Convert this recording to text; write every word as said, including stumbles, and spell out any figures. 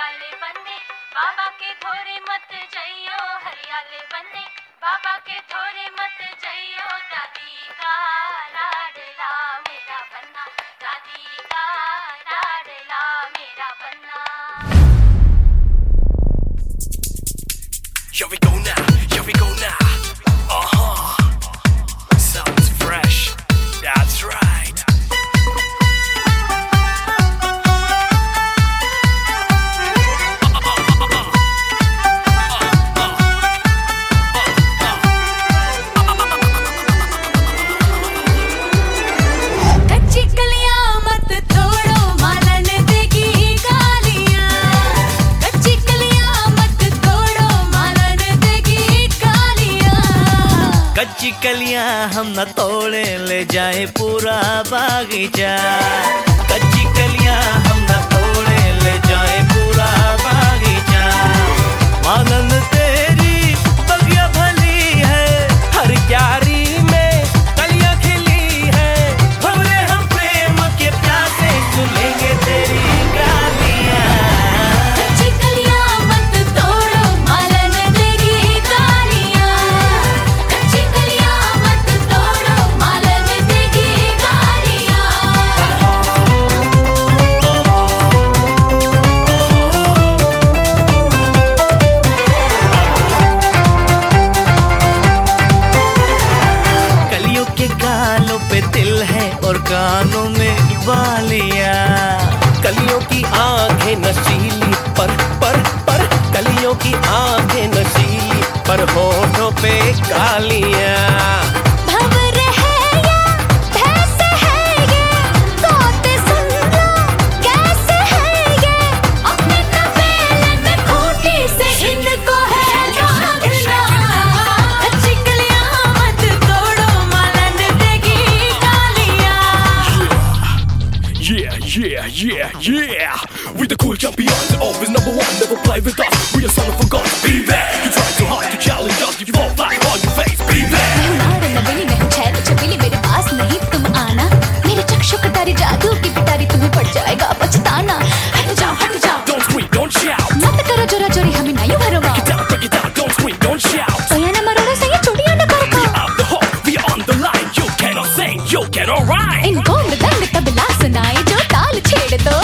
हरियाले बन्ने बाबा के धोरे मत जइयो, हरियाले बन्ने बाबा के धोरे मत जइयो। दादी का लाडला मेरा बन्ना, दादी का लाडला मेरा बन्ना। Here we go now, here we go now. Uh-huh. Sounds fresh. That's right. कच्ची कलियां मत तोड़ो, मालन देगी गालियां। कच्ची कलियां मत तोड़ो, मालन देगी गालियां। कच्ची कलियां हम न तोड़े, ले जाए पूरा बागीचा। कच्ची कलियां हम न तोड़े, ले जाए पूरा बागीचा। मानन तेरी बगिया भली है, हर क्यारी में कलियां खिली है। भवरे हम प्रेम के प्यासे, सुनेंगे तेरी गालियां। कच्ची कलियां मत तोड़ो, मालन देगी गालियां। कच्ची कलियां मत तोड़ो, मालन देगी गालियां। कलियों के गालों पे तिल है और कानों में बालियां। कलियों की आंखें नशीली पर पर पर कलियों की आंखें नशीली पर होठों पे कालियां। भंवर है या भैंस है ये, तोते सुन लो कैसे है ये। अपने तबेले में खूंटी से इनको है बांधना। कच्ची कलियां मत तोड़ो, मालन देगी गालियां। Yeah, yeah, yeah, yeah. We the cool champions, always number one, never play with us. We are son of a gun, be there. You try too hard to challenge us, you fall flat on your face, be there. मैं हूँ नार नवेली, मैं हूँ छैल छबीली, मेरे पास नहीं तुम आना। मेरे चक्षु कटारी जादू की पिटारी, तुम्हें पड़ जाएगा पछताना। हट जाओ हट जाओ, Don't scream, don't shout. मत करो जोरा जोरी, हमें नहीं भरोगा। Break it down, break it down, don't scream, don't shout. सोया न मरोड़ा से ये चूड़ियां न करो। We are the hook, we are on the line. You cannot sing, you cannot rhyme. इनको मृदंग तबला सुनाए, जो ताल छेड़ दो।